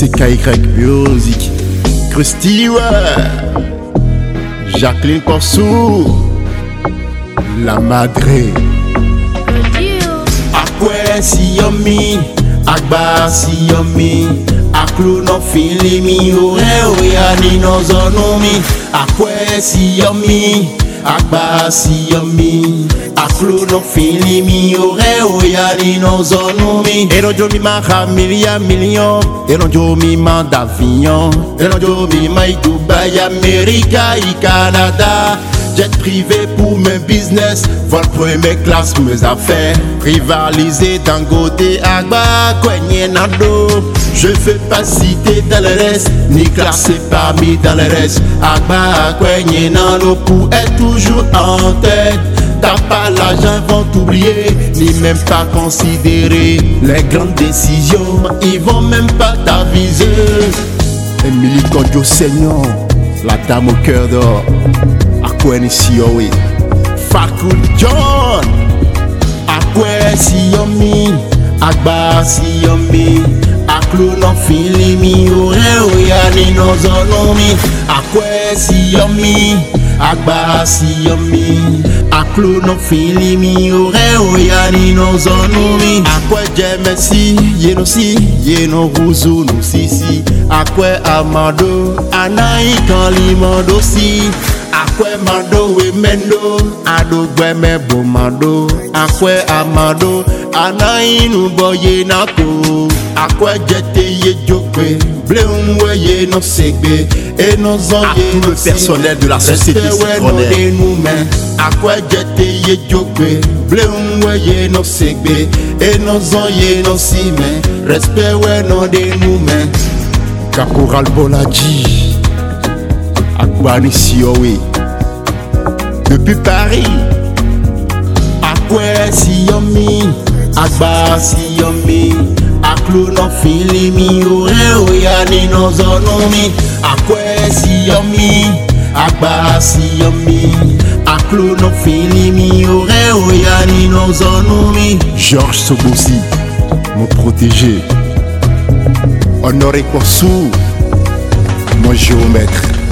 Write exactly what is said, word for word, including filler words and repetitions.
C K Y Music, Krusty, ouais. Jacqueline Porsou, la madre. Akwe si yomi, akba si yomi, aklu no filimi, ore oya ni no zonomi. Akwe si yomi, akba si yomi, aklu no filimi, ore oya ni no zonomi. Eno jomi ma familia million, eno jomi ma d'avion, eno jomi ma Dubaï, America et Canada. Jet privé pour mes business, vol première classe pour mes affaires. Rivaliser Dangote, Agba, Kwenye Nando. Je fais pas citer dans le reste, ni classer parmi dans le reste. Agba, Kwenye Nando pour être toujours en tête. T'as pas l'argent, vont t'oublier, ni même pas considérer les grandes décisions, ils vont même pas t'aviser. Emily Kodjo Seigneur, la dame au cœur d'or. Akwe si yowe, Fakou John. Akwe si yomi, Agba si yomi, aklu no filimi, ore oya ni no zonomi. Akwe si yomi, Agba si yomi, aklu no filimi, ore oya ni no zonomi. Akwe jemesi, yeno si, yeno ruzu no sisi. Akwe amado, anayi kan limando si. Akwe mando we mendo, ado gweme bo mando. Akwe amado, anainu boye nako. Akwe jete ye jokwe, bleumwe ye no segbe, e no zon ye no si. Personnel de la société citronnaire. Akwe jete ye jokwe, bleumwe ye no segbe, e no zon ye no si men. Respect we no de nou men. Caporal Boladji, Akbani Siowe, depuis Paris. Akwe si yomi, Agba si yomi, aklu no filimi, ore oya ni no zonomi. Akwe si yomi, Agba si yomi, aklu no filimi, ore oya ni no zonomi. Georges Sobosi, mon protégé. Honoré Porsou, mon géomètre.